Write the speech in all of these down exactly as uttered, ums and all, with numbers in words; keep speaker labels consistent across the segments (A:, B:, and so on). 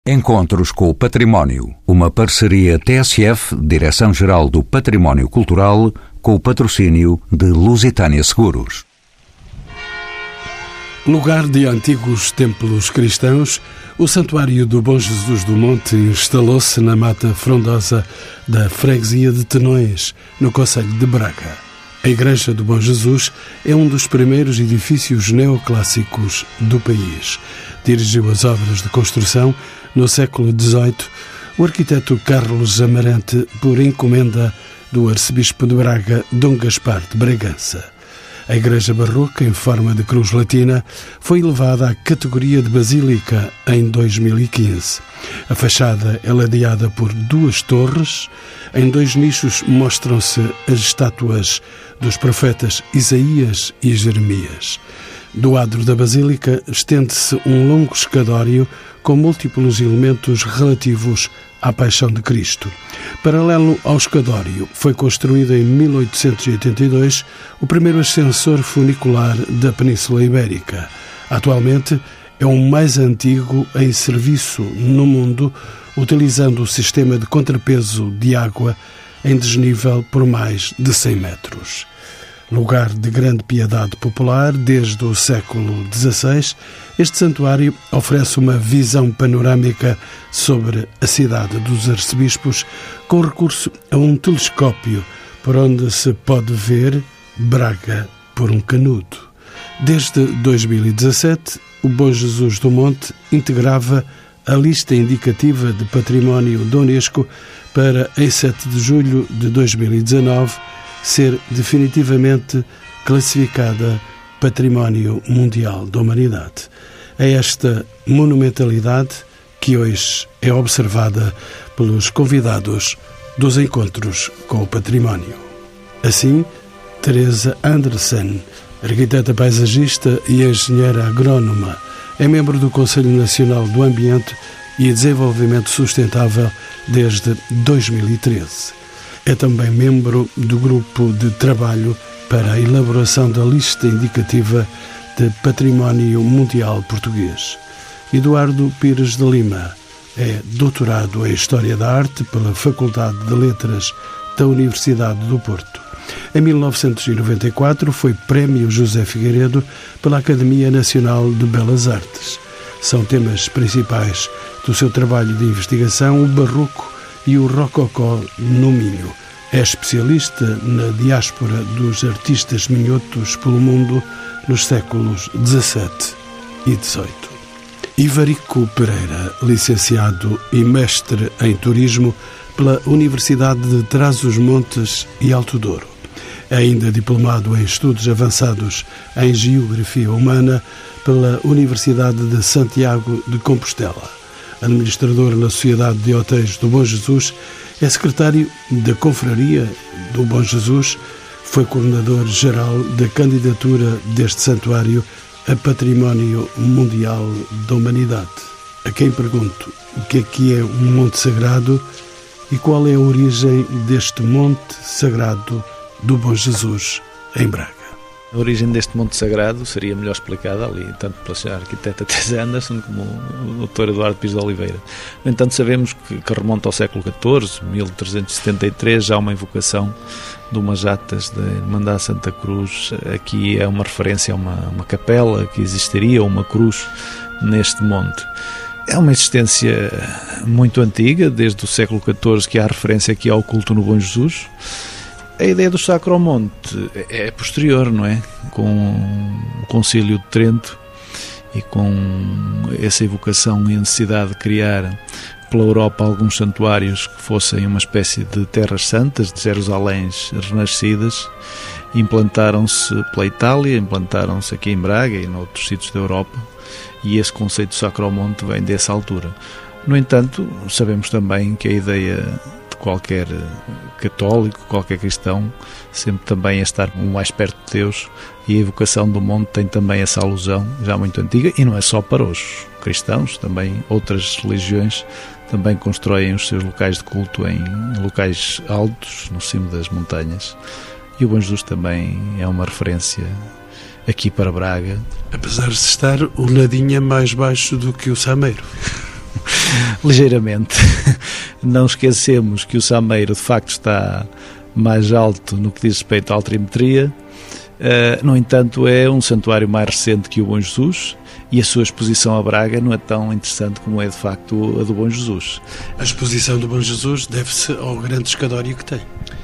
A: Encontros com o Património, uma parceria T S F, Direção-Geral do Património Cultural, com o patrocínio de Lusitânia Seguros.
B: Lugar de antigos templos cristãos, o Santuário do Bom Jesus do Monte instalou-se na mata frondosa da freguesia de Tenões, no concelho de Braga. A Igreja do Bom Jesus é um dos primeiros edifícios neoclássicos do país. Dirigiu as obras de construção no século dezoito, o arquiteto Carlos Amarante, por encomenda do arcebispo de Braga, Dom Gaspar de Bragança. A igreja barroca, em forma de cruz latina, foi elevada à categoria de basílica em dois mil e quinze. A fachada é ladeada por duas torres. Em dois nichos mostram-se as estátuas dos profetas Isaías e Jeremias. Do adro da basílica estende-se um longo escadório com múltiplos elementos relativos à paixão de Cristo. Paralelo ao escadório, foi construído em mil oitocentos e oitenta e dois o primeiro ascensor funicular da Península Ibérica. Atualmente é o mais antigo em serviço no mundo, utilizando o sistema de contrapeso de água em desnível por mais de cem metros. Lugar de grande piedade popular desde o século dezasseis, este santuário oferece uma visão panorâmica sobre a cidade dos arcebispos, com recurso a um telescópio por onde se pode ver Braga por um canudo. Desde dois mil e dezassete, o Bom Jesus do Monte integrava a lista indicativa de património da Unesco para, em sete de julho de dois mil e dezanove, ser definitivamente classificada Património Mundial da Humanidade. É esta monumentalidade que hoje é observada pelos convidados dos Encontros com o Património. Assim, Teresa Andersen, arquiteta paisagista e engenheira agrónoma, é membro do Conselho Nacional do Ambiente e Desenvolvimento Sustentável desde dois mil e treze. É também membro do grupo de trabalho para a elaboração da lista indicativa de Património Mundial Português. Eduardo Pires de Lima é doutorado em História da Arte pela Faculdade de Letras da Universidade do Porto. Em mil novecentos e noventa e quatro foi Prémio José Figueiredo pela Academia Nacional de Belas Artes. São temas principais do seu trabalho de investigação o Barroco e o Rococó no Minho. É especialista na diáspora dos artistas minhotos pelo mundo nos séculos dezassete e dezoito. Ivarico Pereira, licenciado e mestre em turismo pela Universidade de Trás-os-Montes e Alto Douro. É ainda diplomado em estudos avançados em geografia humana pela Universidade de Santiago de Compostela. Administrador na Sociedade de Hotéis do Bom Jesus, é secretário da Confraria do Bom Jesus, foi coordenador-geral da candidatura deste santuário a Património Mundial da Humanidade. A quem pergunto o que é que é um monte sagrado e qual é a origem deste monte sagrado do Bom Jesus em Braga.
C: A origem deste monte sagrado seria melhor explicada ali, tanto pela arquiteta Teresa Andersen como o doutor Eduardo Pires de Oliveira. No entanto, sabemos que, que remonta ao século catorze, mil trezentos e setenta e três, já há uma invocação de umas jatas da Irmandade Santa Cruz. Aqui é uma referência a uma, uma capela que existiria, uma cruz neste monte. É uma existência muito antiga, desde o século catorze, que há referência aqui ao culto no Bom Jesus. A ideia do Sacro Monte é posterior, não é? Com o Concílio de Trento e com essa evocação e a necessidade de criar pela Europa alguns santuários que fossem uma espécie de terras santas, de Jerusaléns renascidas, implantaram-se pela Itália, implantaram-se aqui em Braga e em outros sítios da Europa, e esse conceito de Sacro Monte vem dessa altura. No entanto, sabemos também que a ideia qualquer católico, qualquer cristão, sempre também é estar mais perto de Deus, e a evocação do monte tem também essa alusão já muito antiga, e não é só para os cristãos, também outras religiões também constroem os seus locais de culto em locais altos, no cimo das montanhas, e o Bom Jesus também é uma referência aqui para Braga.
B: Apesar de estar o nadinha mais baixo do que o Sameiro.
C: ligeiramente. Não esquecemos que o Sameiro de facto está mais alto no que diz respeito à altimetria. Uh, no entanto, é um santuário mais recente que o Bom Jesus e a sua exposição a Braga não é tão interessante como é de facto a do Bom Jesus.
B: A exposição do Bom Jesus deve-se ao grande escadório que tem.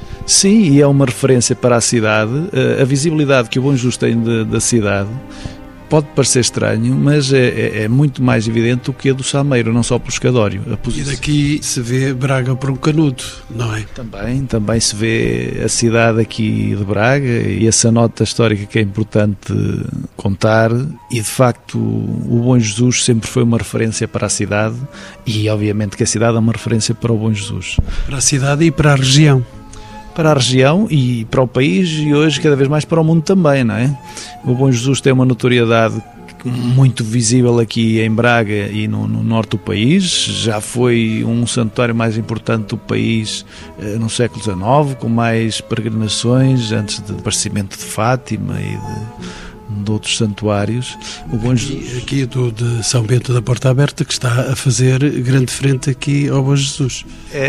C: Sim, e é uma referência para a cidade. Uh, a visibilidade que o Bom Jesus tem de, da cidade pode parecer estranho, mas é, é, é muito mais evidente do que a do Sameiro, não só pelo escadório. A posição...
B: E daqui se vê Braga por um canudo, não é?
C: Também, também se vê a cidade aqui de Braga e essa nota histórica que é importante contar, e de facto o Bom Jesus sempre foi uma referência para a cidade e obviamente que a cidade é uma referência para o Bom Jesus.
B: Para a cidade e para a região.
C: Para a região e para o país e hoje cada vez mais para o mundo também, não é? O Bom Jesus tem uma notoriedade muito visível aqui em Braga e no, no norte do país, já foi um santuário mais importante do país eh, no século dezenove, com mais peregrinações antes do aparecimento de Fátima e de... de outros santuários. O Bom Jesus...
B: Aqui do de São Bento da Porta Aberta, que está a fazer grande frente aqui ao Bom Jesus.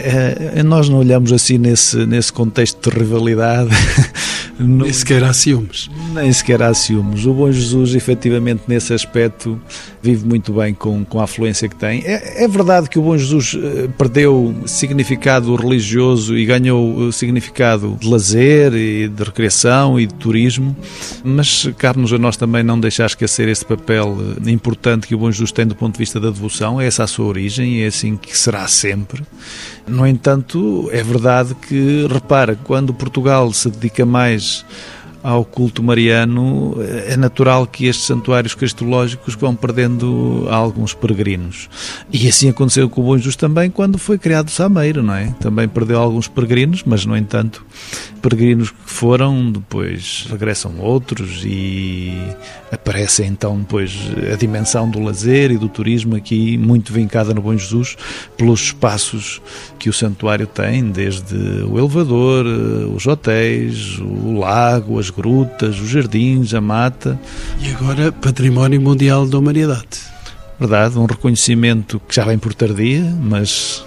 C: É, é, nós não olhamos assim nesse, nesse contexto de rivalidade. Não,
B: nem sequer há ciúmes.
C: Nem sequer há ciúmes. O Bom Jesus, efetivamente, nesse aspecto, vive muito bem com, com a afluência que tem. É, é verdade que o Bom Jesus perdeu significado religioso e ganhou significado de lazer e de recreação e de turismo, mas cabe-nos a nós também não deixar esquecer esse papel importante que o Bom Jesus tem do ponto de vista da devoção. É essa a sua origem, é assim que será sempre. No entanto, é verdade que, repara, quando Portugal se dedica mais ao culto mariano, é natural que estes santuários cristológicos vão perdendo alguns peregrinos. E assim aconteceu com o Bom Jesus também quando foi criado o Sameiro, não é? Também perdeu alguns peregrinos, mas, no entanto, peregrinos que foram, depois regressam outros e aparece então depois a dimensão do lazer e do turismo aqui muito vincada no Bom Jesus pelos espaços que o santuário tem, desde o elevador, os hotéis, o lago, as grutas, os jardins, a mata.
B: E agora Património Mundial da Humanidade.
C: Verdade, um reconhecimento que já vem por tardia, mas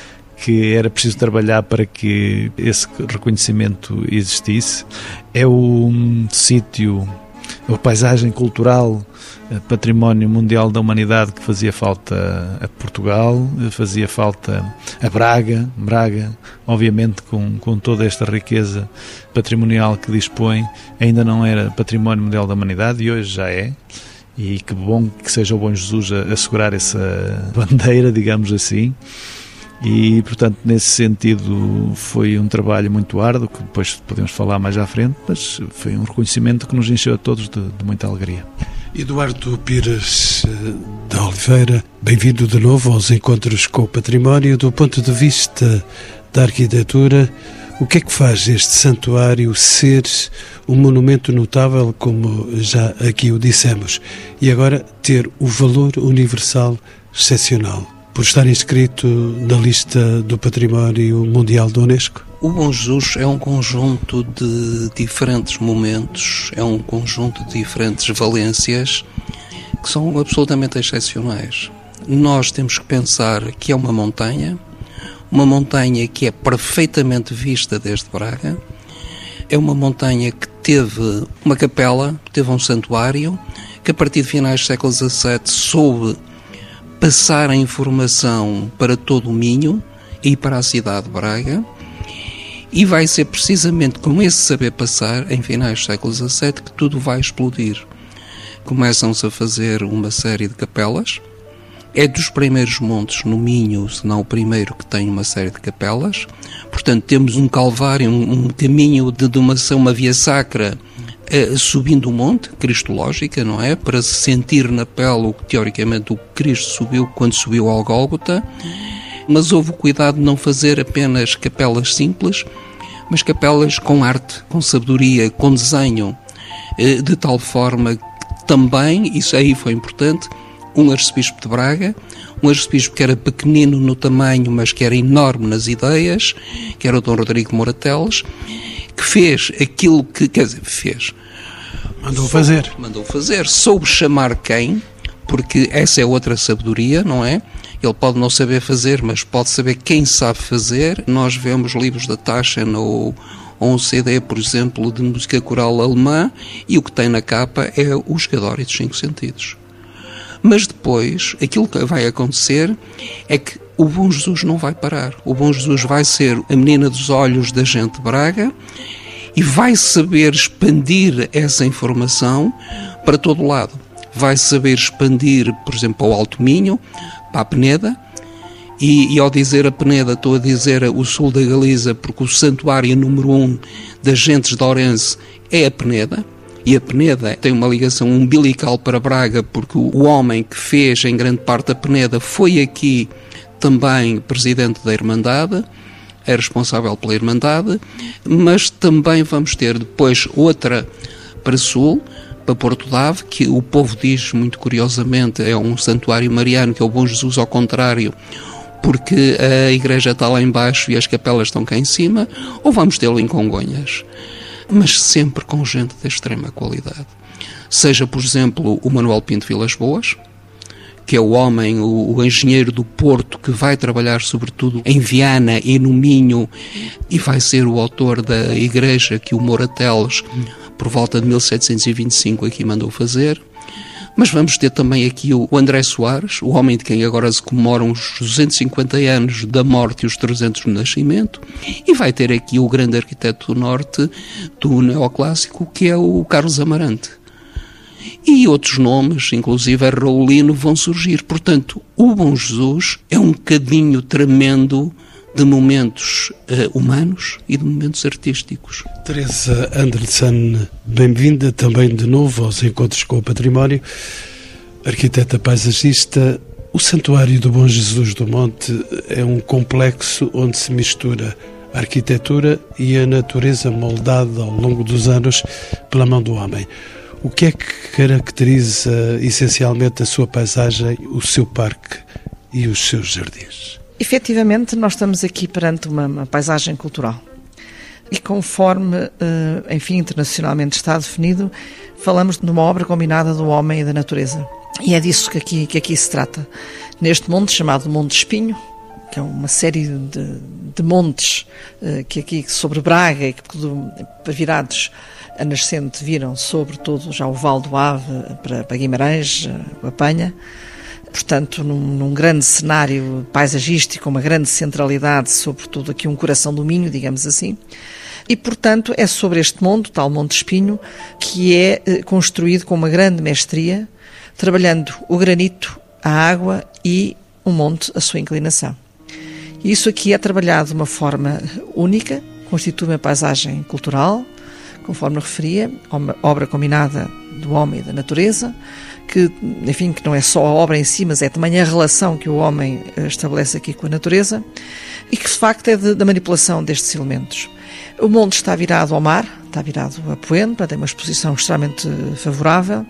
C: que era preciso trabalhar para que esse reconhecimento existisse. É um sítio, a paisagem cultural, Património Mundial da Humanidade, que fazia falta a Portugal, fazia falta a Braga, Braga, obviamente com, com toda esta riqueza patrimonial que dispõe, ainda não era Património Mundial da Humanidade e hoje já é, e que bom que seja o Bom Jesus a, a segurar essa bandeira, digamos assim. E, portanto, nesse sentido foi um trabalho muito árduo, que depois podemos falar mais à frente, mas foi um reconhecimento que nos encheu a todos de, de muita alegria.
B: Eduardo Pires da Oliveira, bem-vindo de novo aos Encontros com o Património. Do ponto de vista da arquitetura, o que é que faz este santuário ser um monumento notável, como já aqui o dissemos, e agora ter o valor universal excepcional, por estar inscrito na lista do Património Mundial da Unesco?
D: O Bom Jesus é um conjunto de diferentes momentos, é um conjunto de diferentes valências que são absolutamente excepcionais. Nós temos que pensar que é uma montanha, uma montanha que é perfeitamente vista desde Braga, é uma montanha que teve uma capela, teve um santuário, que a partir de finais do século dezassete soube passar a informação para todo o Minho e para a cidade de Braga, e vai ser precisamente com esse saber passar, em finais do século dezassete, que tudo vai explodir. Começam-se a fazer uma série de capelas, é dos primeiros montes no Minho, se não o primeiro que tem uma série de capelas, portanto temos um calvário, um, um caminho de domação, uma via sacra, Uh, subindo o monte, cristológica, não é? Para se sentir na pele o que teoricamente o Cristo subiu quando subiu ao Gólgota, mas houve o cuidado de não fazer apenas capelas simples, mas capelas com arte, com sabedoria, com desenho, uh, de tal forma que também, isso aí foi importante, um arcebispo de Braga, um arcebispo que era pequenino no tamanho, mas que era enorme nas ideias, que era o Dom Rodrigo de Morateles, que fez aquilo que, quer dizer, fez.
B: Mandou fazer.
D: Mandou fazer. Soube chamar quem? porque essa é outra sabedoria, não é? Ele pode não saber fazer, mas pode saber quem sabe fazer. Nós vemos livros da Taschen ou, ou um C D, por exemplo, de música coral alemã, e o que tem na capa é o Escadório dos Cinco Sentidos. Mas depois, aquilo que vai acontecer é que o Bom Jesus não vai parar. O Bom Jesus vai ser a menina dos olhos da gente de Braga e vai saber expandir essa informação para todo o lado. Vai saber expandir, por exemplo, para o Alto Minho, para a Peneda, e, e ao dizer a Peneda, estou a dizer o sul da Galiza, porque o santuário número um das gentes de Ourense é a Peneda, e a Peneda tem uma ligação umbilical para Braga, porque o homem que fez em grande parte a Peneda foi aqui também presidente da Irmandade, é responsável pela Irmandade, mas também vamos ter depois outra para sul, para Porto de Ave, que o povo diz muito curiosamente é um santuário mariano, que é o Bom Jesus ao contrário, porque a igreja está lá em baixo e as capelas estão cá em cima, ou vamos tê-lo em Congonhas, mas sempre com gente de extrema qualidade. Seja, por exemplo, o Manuel Pinto Vilas Boas, que é o homem, o, o engenheiro do Porto, que vai trabalhar sobretudo em Viana e no Minho, e vai ser o autor da igreja que o Morateles, por volta de mil setecentos e vinte e cinco, aqui mandou fazer. Mas vamos ter também aqui o André Soares, o homem de quem agora se comemoram os duzentos e cinquenta anos da morte e os trezentos do nascimento, e vai ter aqui o grande arquiteto do Norte do neoclássico, que é o Carlos Amarante. E outros nomes, inclusive a Raulino, vão surgir. Portanto, o Bom Jesus é um cadinho tremendo de momentos uh, humanos e de momentos artísticos.
B: Teresa Anderson, bem-vinda também de novo aos Encontros com o Património. Arquiteta paisagista, o Santuário do Bom Jesus do Monte é um complexo onde se mistura a arquitetura e a natureza moldada ao longo dos anos pela mão do homem. O que é que caracteriza essencialmente a sua paisagem, o seu parque e os seus jardins?
E: Efetivamente, nós estamos aqui perante uma, uma paisagem cultural. E conforme, enfim, internacionalmente está definido, falamos de uma obra combinada do homem e da natureza. E é disso que aqui, que aqui se trata. Neste monte chamado Monte Espinho, que é uma série de, de montes que aqui sobre Braga, que virados a nascente viram sobre todo já o Val do Ave para, para Guimarães, a Penha. Portanto, num, num grande cenário paisagístico, uma grande centralidade, sobretudo aqui um coração do Minho, digamos assim. E, portanto, é sobre este monte, o tal Monte Espinho, que é eh, construído com uma grande mestria, trabalhando o granito, a água e o monte, a sua inclinação. E isso aqui é trabalhado de uma forma única, constitui uma paisagem cultural, conforme referia, uma obra combinada do homem e da natureza, que, enfim, que não é só a obra em si, mas é também a relação que o homem estabelece aqui com a natureza, e que de facto é de, da manipulação destes elementos. O monte está virado ao mar, está virado a Poente, tem uma exposição extremamente favorável.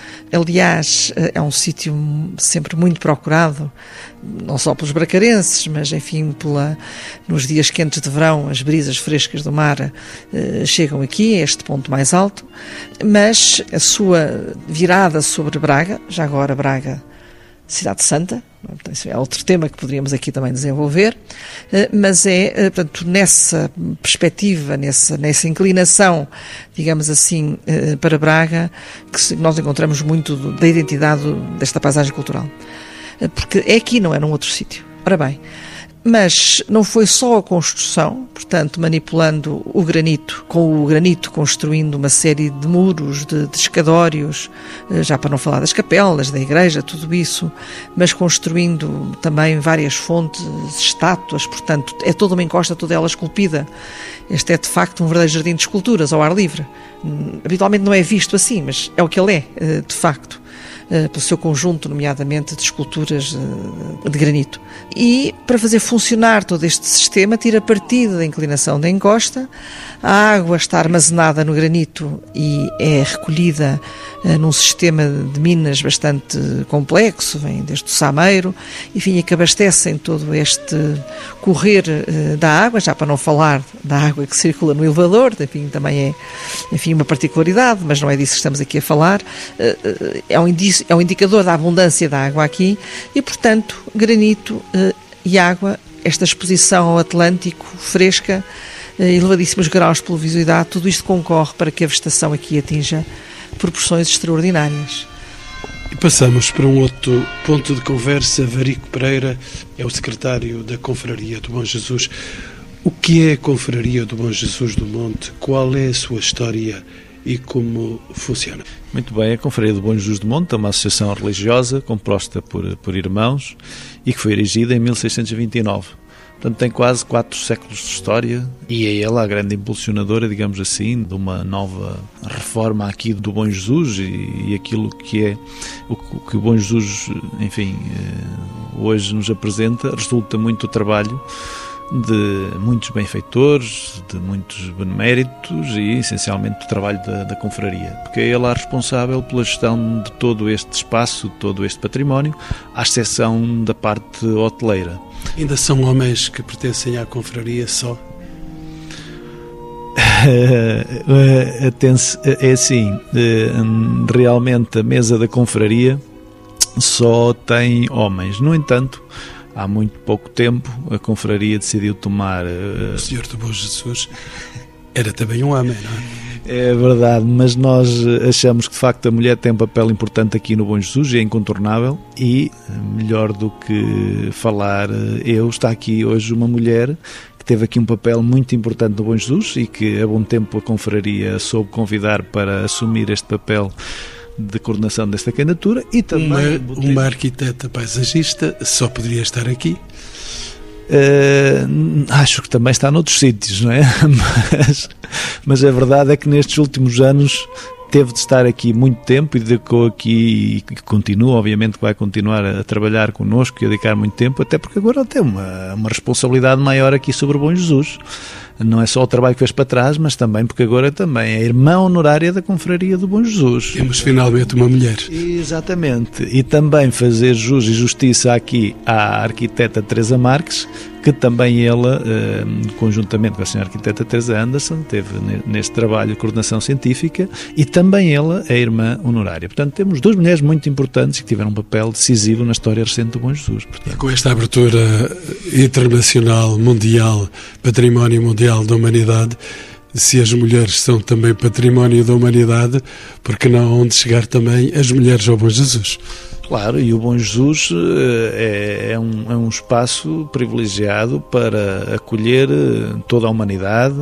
E: Aliás, é um sítio sempre muito procurado, não só pelos bracarenses, mas, enfim, pela, nos dias quentes de verão, as brisas frescas do mar eh, chegam aqui, a este ponto mais alto, mas a sua virada sobre Braga, já agora Braga, Cidade Santa, isso é outro tema que poderíamos aqui também desenvolver, mas é, portanto, nessa perspectiva, nessa, nessa inclinação, digamos assim, para Braga, que nós encontramos muito da identidade desta paisagem cultural. Porque é aqui, não é num outro sítio. Ora bem, mas não foi só a construção, portanto, manipulando o granito, com o granito construindo uma série de muros, de, de escadórios, já para não falar das capelas, da igreja, tudo isso, mas construindo também várias fontes, estátuas, portanto, é toda uma encosta, toda ela esculpida. Este é, de facto, um verdadeiro jardim de esculturas, ao ar livre. Habitualmente não é visto assim, mas é o que ele é, de facto, pelo seu conjunto, nomeadamente, de esculturas de granito. E, para fazer funcionar todo este sistema, tira partido da inclinação da encosta, a água está armazenada no granito e é recolhida uh, num sistema de minas bastante complexo, vem desde o Sameiro, enfim, e que abastecem todo este correr uh, da água, já para não falar da água que circula no elevador, enfim, também é, enfim, uma particularidade, mas não é disso que estamos aqui a falar. Uh, uh, é um indício isso é um indicador da abundância da água aqui e, portanto, granito eh, e água, esta exposição ao Atlântico fresca, eh, elevadíssimos graus de pluviosidade, tudo isto concorre para que a vegetação aqui atinja proporções extraordinárias.
B: E passamos para um outro ponto de conversa. Varico Pereira é o secretário da Confraria do Bom Jesus. O que é a Confraria do Bom Jesus do Monte? Qual é a sua história e como funciona?
C: Muito bem, a Confraria do Bom Jesus do Monte é uma associação religiosa composta por, por irmãos e que foi erigida em mil seiscentos e vinte e nove. Portanto, tem quase quatro séculos de história e é ela a grande impulsionadora, digamos assim, de uma nova reforma aqui do Bom Jesus e, e aquilo que é o que o Bom Jesus, enfim, hoje nos apresenta, resulta muito do trabalho de muitos benfeitores, de muitos beneméritos e, essencialmente, do trabalho da, da confraria, porque é ela a responsável pela gestão de todo este espaço, de todo este património, à exceção da parte hoteleira.
B: Ainda são homens que pertencem à confraria só?
C: É assim, realmente a mesa da confraria só tem homens. No entanto, há muito pouco tempo a confraria decidiu tomar...
B: O Senhor do Bom Jesus era também um homem, não é?
C: É verdade, mas nós achamos que de facto a mulher tem um papel importante aqui no Bom Jesus e é incontornável, e melhor do que falar eu, está aqui hoje uma mulher que teve aqui um papel muito importante no Bom Jesus e que a bom tempo a confraria soube convidar para assumir este papel de coordenação desta candidatura. E também
B: uma, uma arquiteta paisagista só poderia estar aqui.
C: Uh, acho que também está noutros sítios, não é? Mas, mas a verdade é que nestes últimos anos teve de estar aqui muito tempo e dedicou aqui, e continua, obviamente que vai continuar a trabalhar connosco e a dedicar muito tempo, até porque agora tem uma, uma responsabilidade maior aqui sobre o Bom Jesus. Não é só o trabalho que fez para trás, mas também porque agora também é irmã honorária da Confraria do Bom Jesus.
B: Temos finalmente uma mulher.
C: Exatamente. E também fazer jus e justiça aqui à arquiteta Teresa Marques, que também ela, conjuntamente com a senhora arquiteta Teresa Anderson, teve neste trabalho de coordenação científica, e também ela é irmã honorária. Portanto, temos duas mulheres muito importantes que tiveram um papel decisivo na história recente do Bom Jesus. Portanto,
B: com esta abertura internacional, mundial, património mundial da humanidade, se as mulheres são também património da humanidade, porque não onde chegar também as mulheres ao Bom Jesus?
C: Claro, e o Bom Jesus é, é, um, é um espaço privilegiado para acolher toda a humanidade,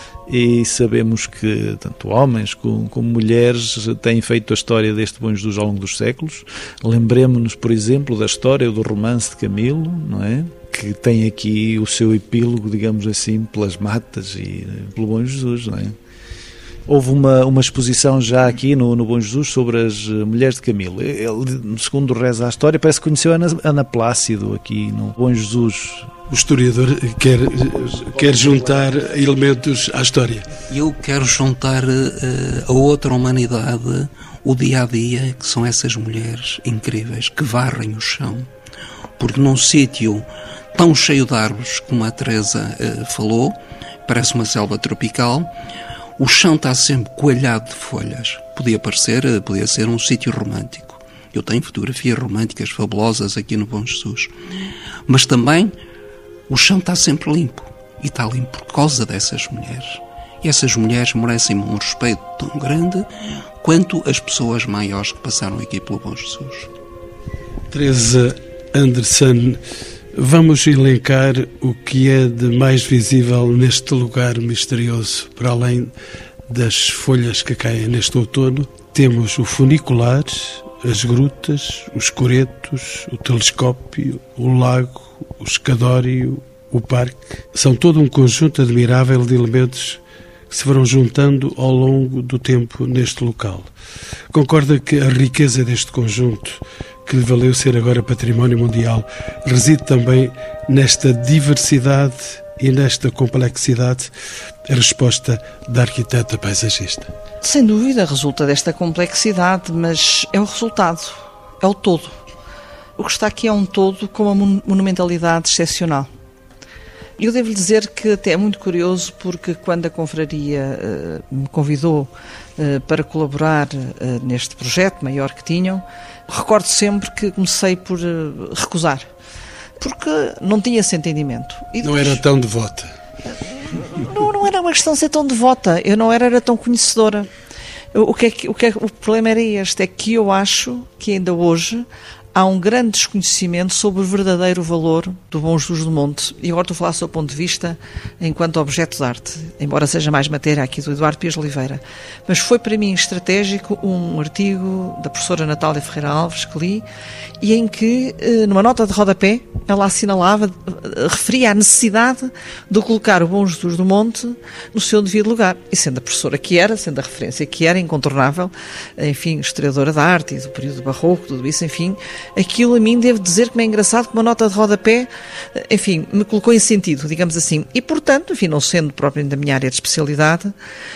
C: e sabemos que tanto homens como, como mulheres têm feito a história deste Bom Jesus ao longo dos séculos. Lembremos-nos, por exemplo, da história do romance de Camilo, não é? Que tem aqui o seu epílogo, digamos assim, pelas matas e pelo Bom Jesus, não é? Houve uma, uma exposição já aqui no, no Bom Jesus sobre as mulheres de Camilo. Ele, segundo reza a história, parece que conheceu a Ana, Ana Plácido aqui no Bom Jesus.
B: O historiador quer, quer juntar elementos à história.
D: Eu quero juntar uh, a outra humanidade, o dia-a-dia, que são essas mulheres incríveis que varrem o chão. Porque num sítio tão cheio de árvores, como a Teresa uh, falou, parece uma selva tropical, o chão está sempre coalhado de folhas. Podia parecer, podia ser um sítio romântico. Eu tenho fotografias românticas fabulosas aqui no Bom Jesus. Mas também o chão está sempre limpo. E está limpo por causa dessas mulheres. E essas mulheres merecem um respeito tão grande quanto as pessoas maiores que passaram aqui pelo Bom Jesus.
B: Teresa Anderson, vamos elencar o que é de mais visível neste lugar misterioso. Para além das folhas que caem neste outono, temos o funicular, as grutas, os coretos, o telescópio, o lago, o escadório, o parque. São todo um conjunto admirável de elementos que se foram juntando ao longo do tempo neste local. Concorda que a riqueza deste conjunto, que lhe valeu ser agora património mundial, reside também nesta diversidade e nesta complexidade? A resposta da arquiteta paisagista.
E: Sem dúvida resulta desta complexidade, mas é o resultado, é o todo. O que está aqui é um todo com uma monumentalidade excepcional. Eu devo lhe dizer que até é muito curioso, porque quando a confraria uh, me convidou uh, para colaborar uh, neste projeto maior que tinham, Recordo sempre que comecei por uh, recusar, porque não tinha esse entendimento. E
B: não
E: depois,
B: era tão devota?
E: Não, não era uma questão de ser tão devota, eu não era, era tão conhecedora. O, que é que, o, que é, o problema era este, é que eu acho que ainda hoje há um grande desconhecimento sobre o verdadeiro valor do Bom Jesus do Monte. E agora estou a falar do seu ponto de vista enquanto objeto de arte, embora seja mais matéria aqui do Eduardo Pires de Oliveira. Mas foi para mim estratégico um artigo da professora Natália Ferreira Alves que li, e em que, numa nota de rodapé, ela assinalava, referia a necessidade de colocar o Bom Jesus do Monte no seu devido lugar. E sendo a professora que era, sendo a referência que era, incontornável, enfim, historiadora da arte e do período barroco, tudo isso, enfim, aquilo a mim devo dizer que me é engraçado que uma nota de rodapé, enfim, me colocou em sentido, digamos assim. E, portanto, enfim, não sendo propriamente da minha área de especialidade,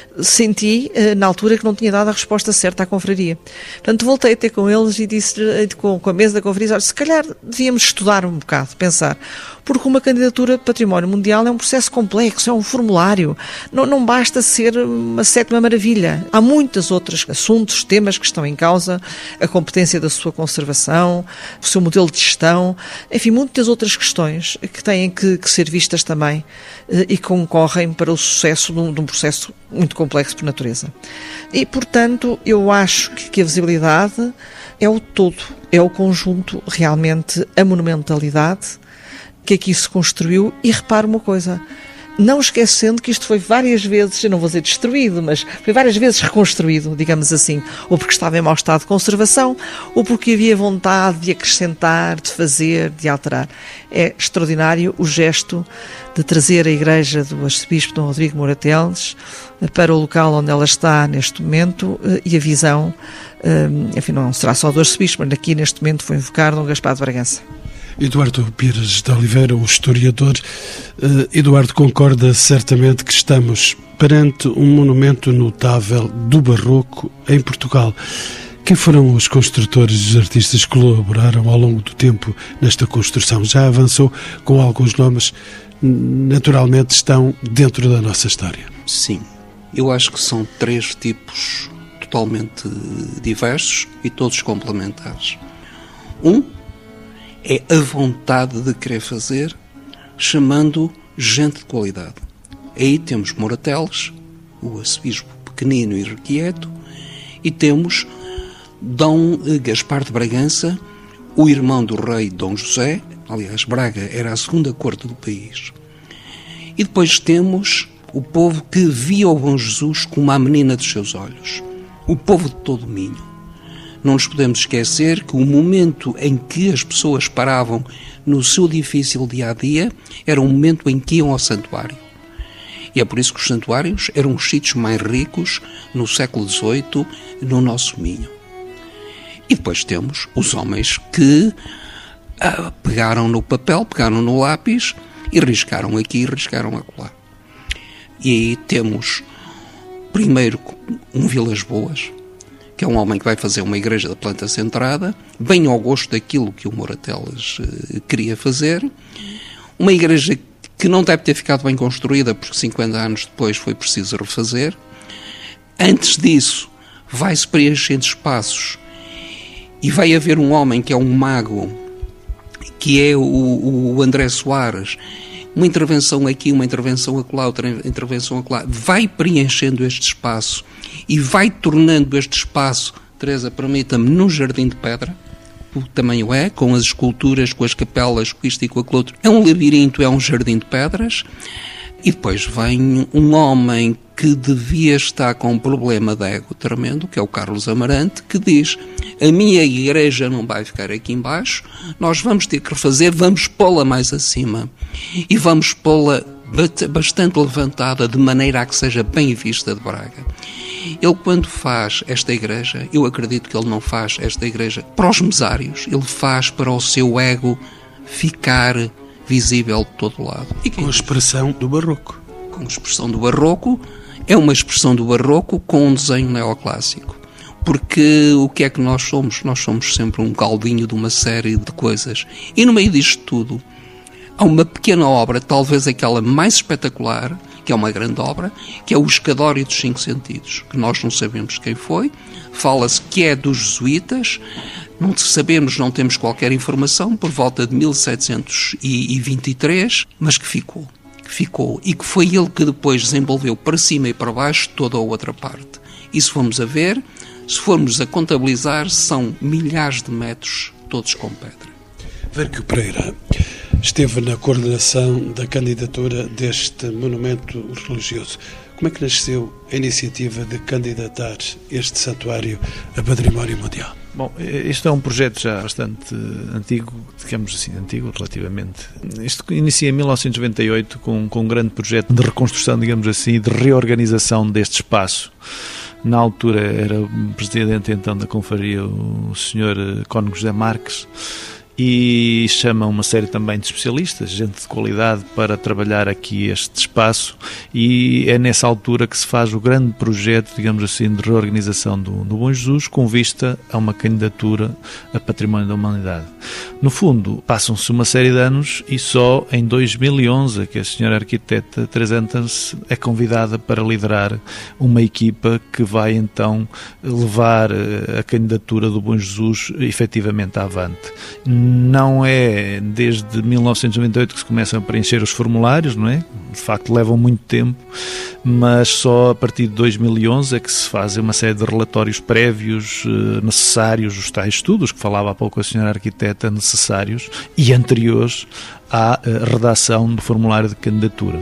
E: senti, na altura, que não tinha dado a resposta certa à confraria. Portanto, voltei a ter com eles e disse, com, com a mesa da conferência, olha, se calhar devíamos estudar um bocado, pensar, porque uma candidatura de património mundial é um processo complexo, é um formulário, não, não basta ser uma sétima maravilha. Há muitos outros assuntos, temas que estão em causa, a competência da sua conservação, o seu modelo de gestão, enfim, muitas outras questões que têm que, que ser vistas também e concorrem para o sucesso de um, de um processo muito complexo por natureza. E, portanto, eu acho que, que a visibilidade é o todo, é o conjunto, realmente, a monumentalidade que aqui se construiu. E repare uma coisa, não esquecendo que isto foi várias vezes, eu não vou dizer destruído, mas foi várias vezes reconstruído, digamos assim, ou porque estava em mau estado de conservação, ou porque havia vontade de acrescentar, de fazer, de alterar. É extraordinário o gesto de trazer a igreja do arcebispo Dom Rodrigo Moura Teles para o local onde ela está neste momento, e a visão, enfim, não será só do arcebispo, mas aqui neste momento foi invocar Dom Gaspar de Bragança.
B: Eduardo Pires de Oliveira, o historiador. Uh, Eduardo concorda certamente que estamos perante um monumento notável do barroco em Portugal. Quem foram os construtores e os artistas que colaboraram ao longo do tempo nesta construção? Já avançou com alguns nomes, naturalmente estão dentro da nossa história.
D: Sim, eu acho que são três tipos totalmente diversos e todos complementares. Um é a vontade de querer fazer, chamando gente de qualidade. Aí temos Moura Teles, o arcebispo pequenino e irrequieto, e temos Dom Gaspar de Bragança, o irmão do rei Dom José. Aliás, Braga era a segunda corte do país. E depois temos o povo que via o Bom Jesus como a menina dos seus olhos. O povo de todo o Minho. Não nos podemos esquecer que o momento em que as pessoas paravam no seu difícil dia-a-dia era um momento em que iam ao santuário. E é por isso que os santuários eram os sítios mais ricos no século dezoito, no nosso Minho. E depois temos os homens que ah, pegaram no papel, pegaram no lápis e riscaram aqui e riscaram acolá. E aí temos, primeiro, um Vilas Boas, que é um homem que vai fazer uma igreja de planta centrada, bem ao gosto daquilo que o Moura Teles uh, queria fazer. Uma igreja que não deve ter ficado bem construída, porque cinquenta anos depois foi preciso refazer. Antes disso, vai-se preenchendo espaços e vai haver um homem que é um mago, que é o, o André Soares. Uma intervenção aqui, uma intervenção acolá, outra intervenção acolá, vai preenchendo este espaço e vai tornando este espaço, Teresa, permita-me, num jardim de pedra, também o é, com as esculturas, com as capelas, com isto e com aquilo outro. É um labirinto, é um jardim de pedras. E depois vem um homem que devia estar com um problema de ego tremendo, que é o Carlos Amarante, que diz: a minha igreja não vai ficar aqui embaixo, nós vamos ter que refazer, vamos pô-la mais acima. E vamos pô-la bastante levantada, de maneira a que seja bem vista de Braga. Ele, quando faz esta igreja, eu acredito que ele não faz esta igreja para os mesários, ele faz para o seu ego ficar visível de todo lado.
B: E com a expressão do barroco.
D: Com a expressão do barroco, é uma expressão do barroco com um desenho neoclássico. Porque o que é que nós somos? Nós somos sempre um caldinho de uma série de coisas. E no meio disto tudo, há uma pequena obra, talvez aquela mais espetacular, que é uma grande obra, que é o Escadório dos Cinco Sentidos, que nós não sabemos quem foi. Fala-se que é dos jesuítas, Não sabemos, não temos qualquer informação, por volta de mil setecentos e vinte e três, mas que ficou. Que ficou e que foi ele que depois desenvolveu para cima e para baixo toda a outra parte. E se formos a ver, se formos a contabilizar, são milhares de metros, todos com pedra.
B: Vérquio Pereira esteve na coordenação da candidatura deste monumento religioso. Como é que nasceu a iniciativa de candidatar este santuário a Património Mundial?
C: Bom, isto é um projeto já bastante antigo, digamos assim, antigo relativamente. Isto inicia em mil novecentos e noventa e oito com, com um grande projeto de reconstrução, digamos assim, de reorganização deste espaço. Na altura era o presidente então da confraria, o senhor Cónigo José Marques, e chama uma série também de especialistas, gente de qualidade, para trabalhar aqui este espaço, e é nessa altura que se faz o grande projeto, digamos assim, de reorganização do, do Bom Jesus, com vista a uma candidatura a Património da Humanidade. No fundo, passam-se uma série de anos e só em dois mil e onze que a senhora arquiteta Teresa Antans é convidada para liderar uma equipa que vai então levar a candidatura do Bom Jesus efetivamente avante. Não é desde mil novecentos e noventa e oito que se começam a preencher os formulários, não é? De facto levam muito tempo, mas só a partir de dois mil e onze é que se fazem uma série de relatórios prévios necessários, os tais estudos que falava há pouco a senhora arquiteta, necessários e anteriores à redação do formulário de candidatura.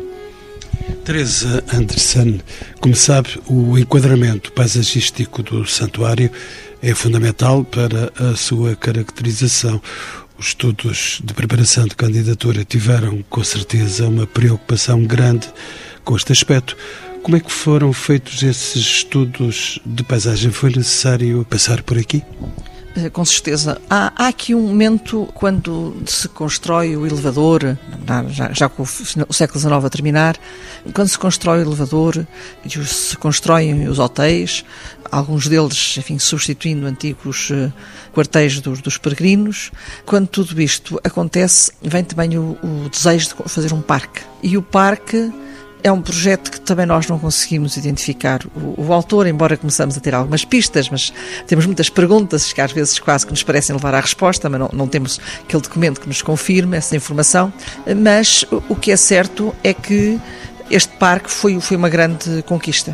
B: Teresa Anderson, como sabe, o enquadramento paisagístico do santuário é fundamental para a sua caracterização. Os estudos de preparação de candidatura tiveram, com certeza, uma preocupação grande com este aspecto. Como é que foram feitos esses estudos de paisagem? Foi necessário passar por aqui?
E: Com certeza. Há, há aqui um momento quando se constrói o elevador, já, já com o século dezenove a terminar, quando se constrói o elevador e se constroem os hotéis, alguns deles, enfim, substituindo antigos quartéis dos, dos peregrinos. Quando tudo isto acontece, vem também o, o desejo de fazer um parque. E o parque é um projeto que também nós não conseguimos identificar o, o autor, embora começamos a ter algumas pistas, mas temos muitas perguntas que às vezes quase que nos parecem levar à resposta, mas não, não temos aquele documento que nos confirme essa informação. Mas o, o que é certo é que este parque foi, foi uma grande conquista.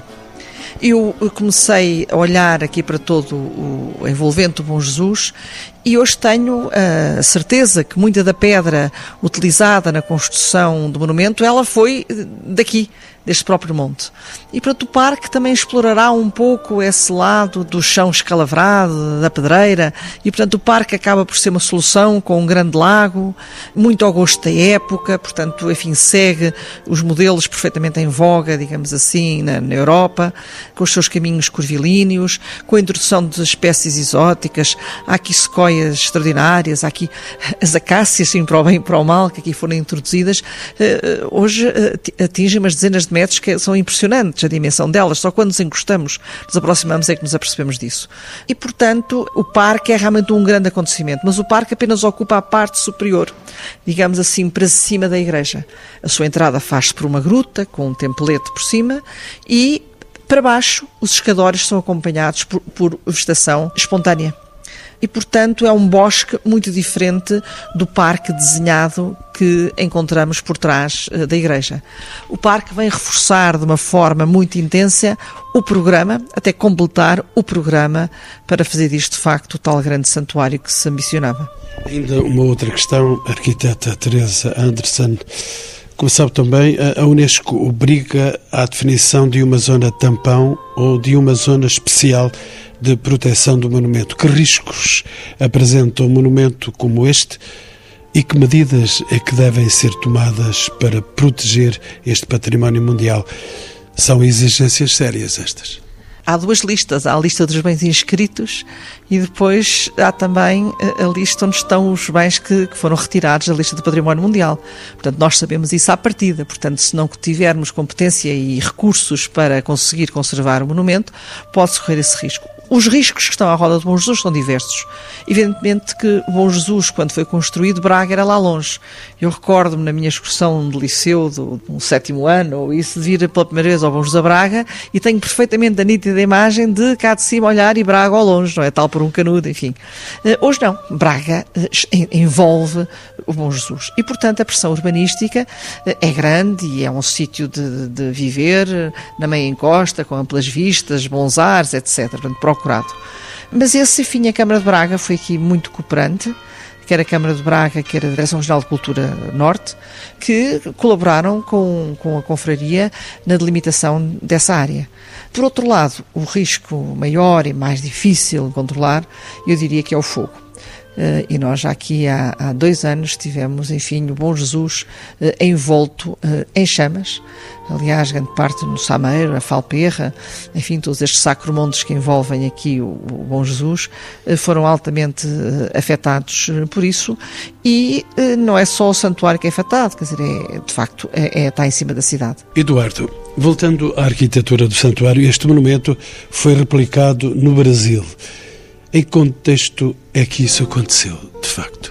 E: Eu comecei a olhar aqui para todo o envolvente do Bom Jesus e hoje tenho a certeza que muita da pedra utilizada na construção do monumento, ela foi daqui, deste próprio monte. E, portanto, o parque também explorará um pouco esse lado do chão escalavrado, da pedreira, e, portanto, o parque acaba por ser uma solução com um grande lago, muito ao gosto da época, portanto, enfim, segue os modelos perfeitamente em voga, digamos assim, na, na Europa, com os seus caminhos curvilíneos, com a introdução de espécies exóticas. Há aqui sequoias extraordinárias, há aqui as acácias, sim, para o bem e para o mal, que aqui foram introduzidas, hoje atingem umas dezenas de metros que são impressionantes, a dimensão delas. Só quando nos encostamos, nos aproximamos, é que nos apercebemos disso. E, portanto, o parque é realmente um grande acontecimento, mas o parque apenas ocupa a parte superior, digamos assim, para cima da igreja. A sua entrada faz-se por uma gruta, com um templete por cima, e para baixo os escadórios são acompanhados por, por vegetação espontânea. E, portanto, é um bosque muito diferente do parque desenhado que encontramos por trás uh, da igreja. O parque vem reforçar de uma forma muito intensa o programa, até completar o programa para fazer disto, de facto, o tal grande santuário que se ambicionava.
B: Ainda uma outra questão, arquiteta Teresa Anderson. Como sabe também, a Unesco obriga à definição de uma zona tampão ou de uma zona especial de proteção do monumento. Que riscos apresenta um monumento como este e que medidas é que devem ser tomadas para proteger este património mundial? São exigências sérias estas.
E: Há duas listas, há a lista dos bens inscritos e depois há também a lista onde estão os bens que, que foram retirados da lista do Património Mundial. Portanto, nós sabemos isso à partida. Portanto, se não tivermos competência e recursos para conseguir conservar o monumento, pode-se correr esse risco. Os riscos que estão à roda do Bom Jesus são diversos. Evidentemente que o Bom Jesus, quando foi construído, Braga era lá longe. Eu recordo-me na minha excursão de liceu, do, do sétimo ano, ou isso, de ir pela primeira vez ao Bom Jesus a Braga, e tenho perfeitamente a nítida imagem de cá de cima olhar e Braga ao longe, não é? Tal por um canudo, enfim. Hoje não. Braga envolve o Bom Jesus. E, portanto, a pressão urbanística é grande e é um sítio de, de viver na meia encosta, com amplas vistas, bons ares, etcétera. Portanto, procurado. Mas esse, enfim, a Câmara de Braga foi aqui muito cooperante, quer a Câmara de Braga, quer a Direção-Geral de Cultura Norte, que colaboraram com, com a confraria na delimitação dessa área. Por outro lado, o risco maior e mais difícil de controlar, eu diria que é o fogo. Uh, e nós já aqui há, há dois anos tivemos, enfim, o Bom Jesus uh, envolto uh, em chamas. Aliás, grande parte no Sameiro, a Falperra, enfim, todos estes sacromontes que envolvem aqui o, o Bom Jesus uh, foram altamente uh, afetados uh, por isso. E uh, não é só o santuário que é afetado, quer dizer, é, de facto, é, é, está em cima da cidade.
B: Eduardo, voltando à arquitetura do santuário, este monumento foi replicado no Brasil. Em que contexto é que isso aconteceu, de facto?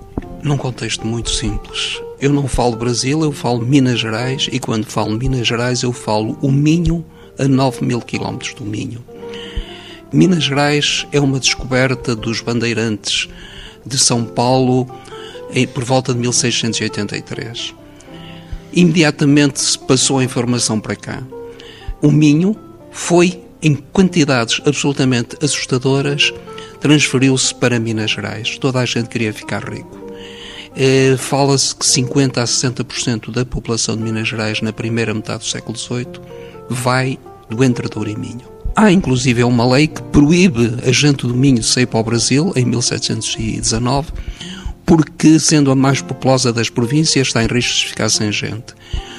D: Num contexto muito simples. Eu não falo Brasil, eu falo Minas Gerais, e quando falo Minas Gerais eu falo o Minho, a nove mil quilómetros do Minho. Minas Gerais é uma descoberta dos bandeirantes de São Paulo por volta de mil seiscentos e oitenta e três. Imediatamente se passou a informação para cá. O Minho foi, em quantidades absolutamente assustadoras, transferiu-se para Minas Gerais. Toda a gente queria ficar rico. É, fala-se que cinquenta a sessenta por cento da população de Minas Gerais na primeira metade do século dezoito vai do Entre Douro e Minho. Há inclusive uma lei que proíbe a gente do Minho sair para o Brasil em mil setecentos e dezanove, porque, sendo a mais populosa das províncias, está em risco de ficar sem gente.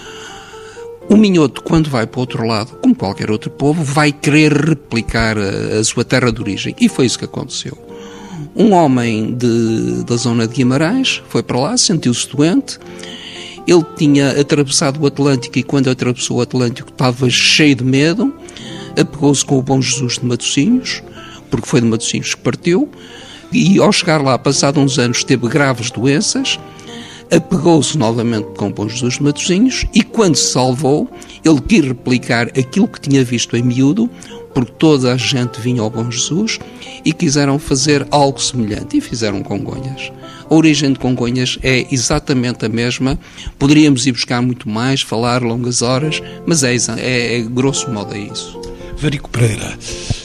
D: O minhoto, quando vai para o outro lado, como qualquer outro povo, vai querer replicar a, a sua terra de origem. E foi isso que aconteceu. Um homem de, da zona de Guimarães foi para lá, sentiu-se doente. Ele tinha atravessado o Atlântico e, quando atravessou o Atlântico, estava cheio de medo. Apegou-se com o Bom Jesus de Matosinhos, porque foi de Matosinhos que partiu. E, ao chegar lá, passado uns anos, teve graves doenças. Apegou-se novamente com o Bom Jesus de Matosinhos e, quando se salvou, ele quis replicar aquilo que tinha visto em miúdo, porque toda a gente vinha ao Bom Jesus, e quiseram fazer algo semelhante, e fizeram Congonhas. A origem de Congonhas é exatamente a mesma. Poderíamos ir buscar muito mais, falar longas horas, mas é, é, é grosso modo é isso.
B: Varico Pereira,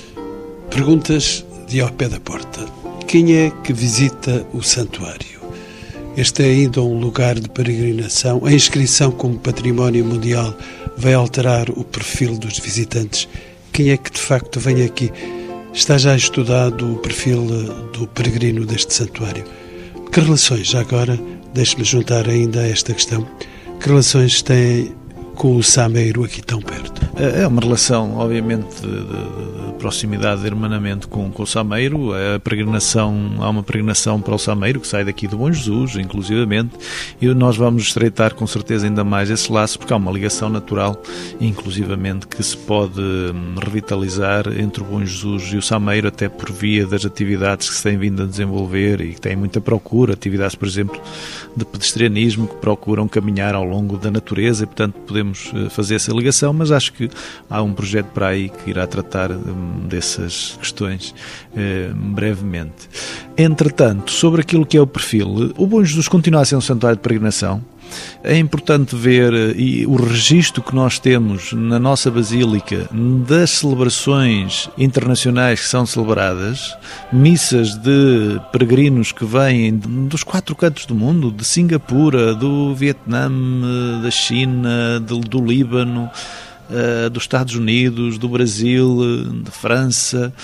B: perguntas de ao pé da porta. Quem é que visita o santuário? Este é ainda um lugar de peregrinação. A inscrição como património mundial vai alterar o perfil dos visitantes. Quem é que de facto vem aqui? Está já estudado o perfil do peregrino deste santuário. Que relações, já agora, deixe-me juntar ainda a esta questão, que relações tem com o Sameiro aqui tão perto?
C: É uma relação, obviamente, de, de, de proximidade, de hermanamento com, com o Sameiro. A peregrinação, há uma peregrinação para o Sameiro que sai daqui do Bom Jesus, inclusivamente, e nós vamos estreitar com certeza ainda mais esse laço, porque há uma ligação natural, inclusivamente, que se pode revitalizar entre o Bom Jesus e o Sameiro, até por via das atividades que se têm vindo a desenvolver e que têm muita procura, atividades, por exemplo, de pedestrianismo, que procuram caminhar ao longo da natureza, e, portanto, podemos fazer essa ligação, mas acho que há um projeto para aí que irá tratar hum, dessas questões eh, brevemente. Entretanto, sobre aquilo que é o perfil, o Bom Jesus continua a ser um santuário de peregrinação. É importante ver e o registro que nós temos na nossa Basílica das celebrações internacionais que são celebradas, missas de peregrinos que vêm dos quatro cantos do mundo, de Singapura, do Vietnã, da China, do, do Líbano, uh, dos Estados Unidos, do Brasil, da França.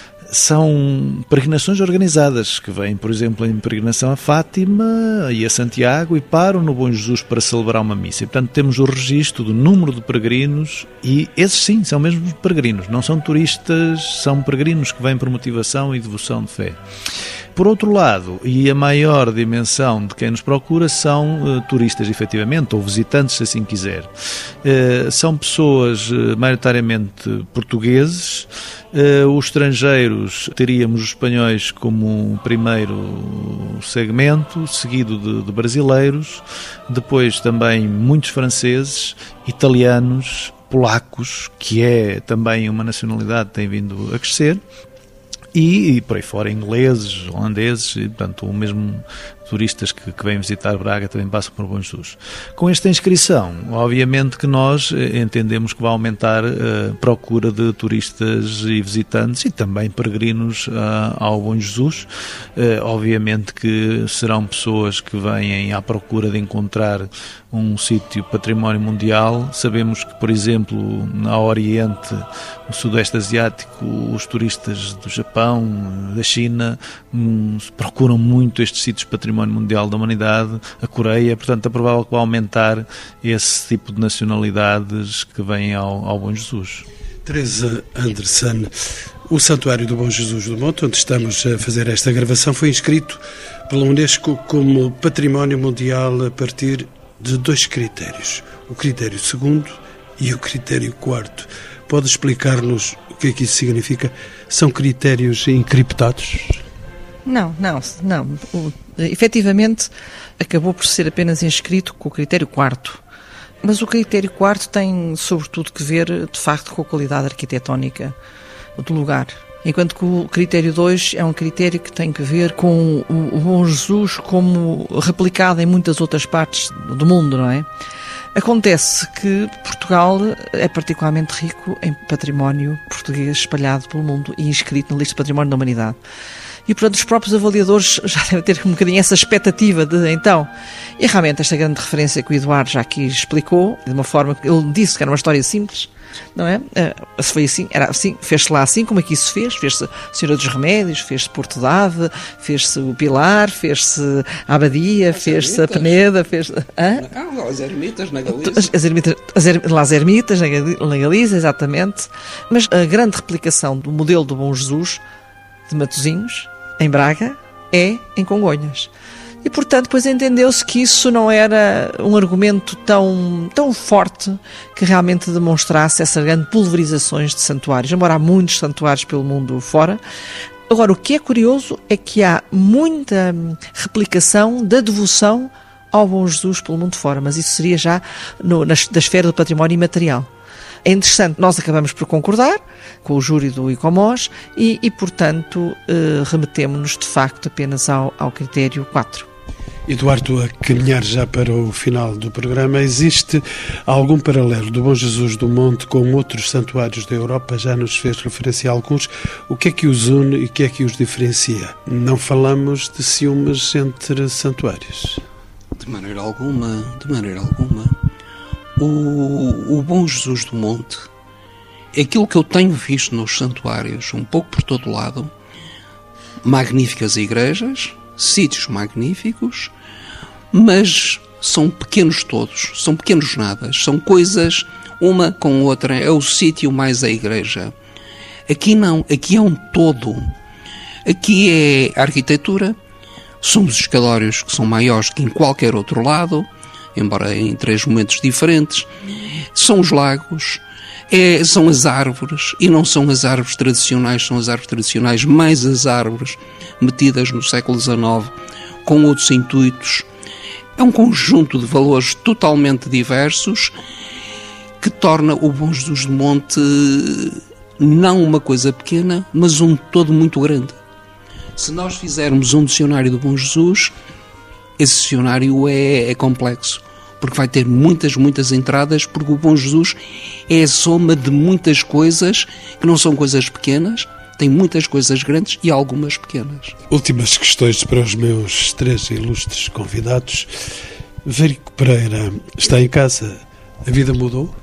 C: São peregrinações organizadas, que vêm, por exemplo, em peregrinação a Fátima e a Santiago e param no Bom Jesus para celebrar uma missa. E, portanto, temos o registro do número de peregrinos e esses, sim, são mesmo peregrinos. Não são turistas, são peregrinos que vêm por motivação e devoção de fé. Por outro lado, e a maior dimensão de quem nos procura são uh, turistas, efetivamente, ou visitantes, se assim quiser. Uh, são pessoas uh, maioritariamente portugueses. Uh, os estrangeiros, teríamos os espanhóis como um primeiro segmento, seguido de, de brasileiros, depois também muitos franceses, italianos, polacos, que é também uma nacionalidade que tem vindo a crescer, e, e por aí fora ingleses, holandeses, e, portanto, o mesmo turistas que, que vêm visitar Braga também passam por Bom Jesus. Com esta inscrição, obviamente que nós entendemos que vai aumentar a procura de turistas e visitantes e também peregrinos uh, ao Bom Jesus. Uh, obviamente que serão pessoas que vêm à procura de encontrar um sítio património mundial. Sabemos que, por exemplo, no Oriente, no Sudeste Asiático, os turistas do Japão, da China, um, procuram muito estes sítios património mundial da humanidade, a Coreia, portanto é provável que vai aumentar esse tipo de nacionalidades que vêm ao, ao Bom Jesus.
B: Teresa Anderson, o Santuário do Bom Jesus do Monte, onde estamos a fazer esta gravação, foi inscrito pela Unesco como Património Mundial a partir de dois critérios, o critério segundo e o critério quarto. Pode explicar-nos o que é que isso significa? São critérios encriptados?
E: Não, não, não. O, efetivamente, acabou por ser apenas inscrito com o critério quarto. Mas o critério quarto tem, sobretudo, que ver, de facto, com a qualidade arquitetónica do lugar. Enquanto que o critério dois é um critério que tem que ver com o, o Bom Jesus como replicado em muitas outras partes do mundo, não é? Acontece que Portugal é particularmente rico em património português espalhado pelo mundo e inscrito na lista de património da humanidade. E, portanto, os próprios avaliadores já devem ter um bocadinho essa expectativa de, então, e realmente esta grande referência que o Eduardo já aqui explicou, de uma forma que ele disse que era uma história simples, não é? Uh, se foi assim, era assim, fez-se lá assim, como aqui se fez, fez-se a Senhora dos Remédios, fez-se Porto de Ave, fez-se o Pilar, fez-se a Abadia, fez-se a Peneda, fez-se...
D: Ah, as ermitas na Galiza.
E: As, as ermitas, as er, lá as ermitas na, na Galiza, exatamente. Mas a grande replicação do modelo do Bom Jesus de Matosinhos, em Braga, é em Congonhas. E, portanto, depois entendeu-se que isso não era um argumento tão, tão forte que realmente demonstrasse essas grandes pulverizações de santuários, embora há muitos santuários pelo mundo fora. Agora, o que é curioso é que há muita replicação da devoção ao Bom Jesus pelo mundo fora, mas isso seria já no, na, da esfera do património imaterial. É interessante, nós acabamos por concordar com o júri do ICOMOS e, e portanto, eh, remetemos-nos de facto apenas ao, ao critério quatro.
B: Eduardo, a caminhar já para o final do programa, existe algum paralelo do Bom Jesus do Monte com outros santuários da Europa? Já nos fez referência a alguns. O que é que os une e o que é que os diferencia? Não falamos de ciúmes entre santuários.
D: De maneira alguma, de maneira alguma. O, o Bom Jesus do Monte, aquilo que eu tenho visto nos santuários, um pouco por todo lado, magníficas igrejas, sítios magníficos, mas são pequenos todos, são pequenos nadas, são coisas uma com outra, é o sítio mais a igreja. Aqui não, aqui é um todo. Aqui é a arquitetura, são os escalórios que são maiores que em qualquer outro lado, embora em três momentos diferentes, são os lagos, é, são as árvores, e não são as árvores tradicionais, são as árvores tradicionais mais as árvores metidas no século dezenove com outros intuitos. É um conjunto de valores totalmente diversos que torna o Bom Jesus do Monte não uma coisa pequena, mas um todo muito grande. Se nós fizermos um dicionário do Bom Jesus, esse dicionário é, é complexo, porque vai ter muitas, muitas entradas, porque o Bom Jesus é a soma de muitas coisas, que não são coisas pequenas, tem muitas coisas grandes e algumas pequenas.
B: Últimas questões para os meus três ilustres convidados. Verico Pereira, está em casa, a vida mudou?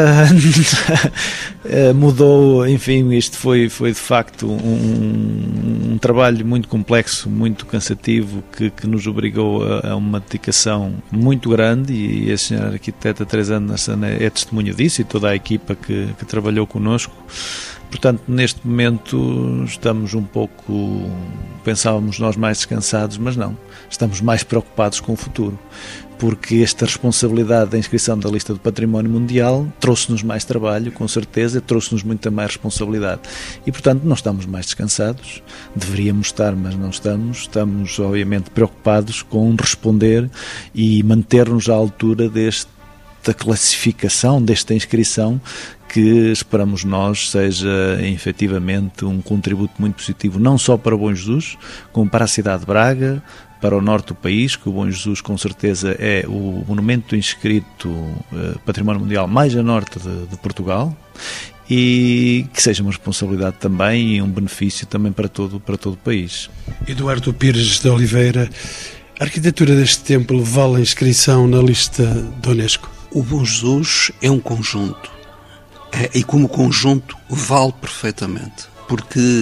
C: Uh, mudou, enfim, isto foi, foi de facto um, um trabalho muito complexo, muito cansativo, que, que nos obrigou a, a uma dedicação muito grande, e a senhora arquiteta Teresa Anderson é, é testemunho disso, e toda a equipa que, que trabalhou connosco. Portanto, neste momento estamos um pouco, pensávamos nós mais descansados, mas não, estamos mais preocupados com o futuro, porque esta responsabilidade da inscrição da lista do Património Mundial trouxe-nos mais trabalho, com certeza, trouxe-nos muita mais responsabilidade e, portanto, não estamos mais descansados, deveríamos estar, mas não estamos, estamos obviamente preocupados com responder e manter-nos à altura deste da classificação, desta inscrição, que esperamos nós seja efetivamente um contributo muito positivo, não só para o Bom Jesus, como para a cidade de Braga, para o norte do país, que o Bom Jesus com certeza é o monumento inscrito uh, Património Mundial mais a norte de, de Portugal, e que seja uma responsabilidade também e um benefício também para todo, para todo o país.
B: Eduardo Pires de Oliveira, a arquitetura deste templo vale a inscrição na lista da Unesco?
D: O Bom Jesus é um conjunto, e como conjunto vale perfeitamente, porque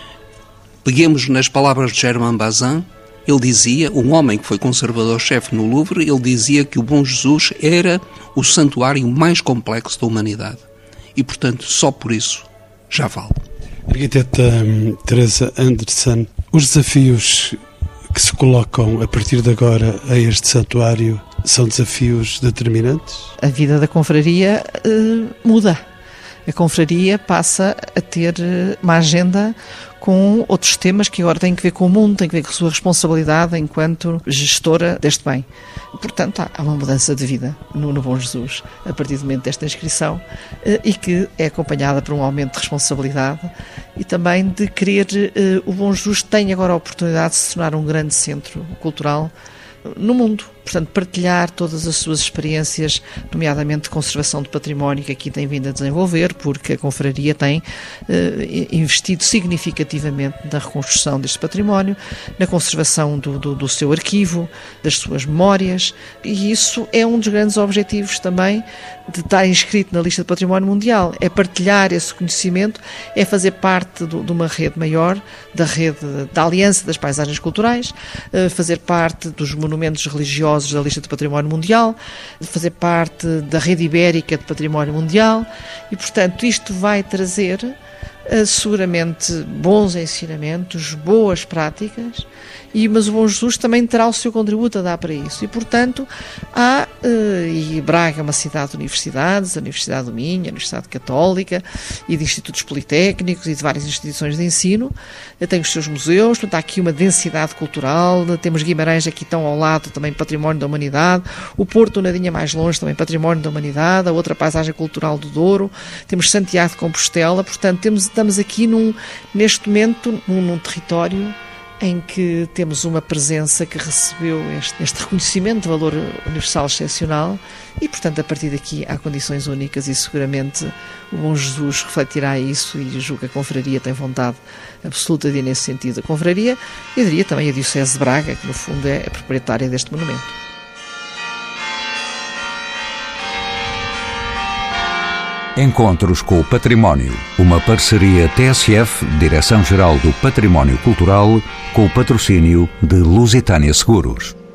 D: peguemos nas palavras de Germain Bazin, ele dizia, um homem que foi conservador-chefe no Louvre, ele dizia que o Bom Jesus era o santuário mais complexo da humanidade e, portanto, só por isso já vale.
B: Arquiteta hum, Teresa Anderson, os desafios que se colocam a partir de agora a este santuário são desafios determinantes?
E: A vida da confraria uh, muda. A confraria passa a ter uma agenda com outros temas que agora têm que ver com o mundo, têm que ver com a sua responsabilidade enquanto gestora deste bem. Portanto, há uma mudança de vida no, no Bom Jesus, a partir do momento desta inscrição, e que é acompanhada por um aumento de responsabilidade e também de querer, o Bom Jesus tem agora a oportunidade de se tornar um grande centro cultural no mundo. Portanto, partilhar todas as suas experiências, nomeadamente de conservação de património, que aqui tem vindo a desenvolver, porque a confraria tem eh, investido significativamente na reconstrução deste património, na conservação do, do, do seu arquivo, das suas memórias, e isso é um dos grandes objetivos também de estar inscrito na lista de património mundial, é partilhar esse conhecimento, é fazer parte do, de uma rede maior, da rede da Aliança das Paisagens Culturais, eh, fazer parte dos monumentos religiosos da lista de património mundial, de fazer parte da rede ibérica de património mundial e, portanto, isto vai trazer uh, seguramente bons ensinamentos, boas práticas, e, mas o Bom Jesus também terá o seu contributo a dar para isso e, portanto, há, uh, e Braga é uma cidade de universidades, a Universidade do Minho, a Universidade Católica e de institutos politécnicos e de várias instituições de ensino, tem os seus museus, portanto há aqui uma densidade cultural, temos Guimarães aqui tão ao lado, também património da humanidade, o Porto Nadinha mais longe, também património da humanidade, a outra paisagem cultural do Douro, temos Santiago de Compostela, portanto temos, estamos aqui num, neste momento num, num território em que temos uma presença que recebeu este, este reconhecimento de valor universal excepcional e, portanto, a partir daqui há condições únicas e seguramente o Bom Jesus refletirá isso e julgo que a confraria tem vontade absoluta de ir nesse sentido. A confraria, eu diria também a Diocese de Braga, que no fundo é a proprietária deste monumento.
A: Encontros com o Património, uma parceria T S F, Direção-Geral do Património Cultural, com o patrocínio de Lusitânia Seguros.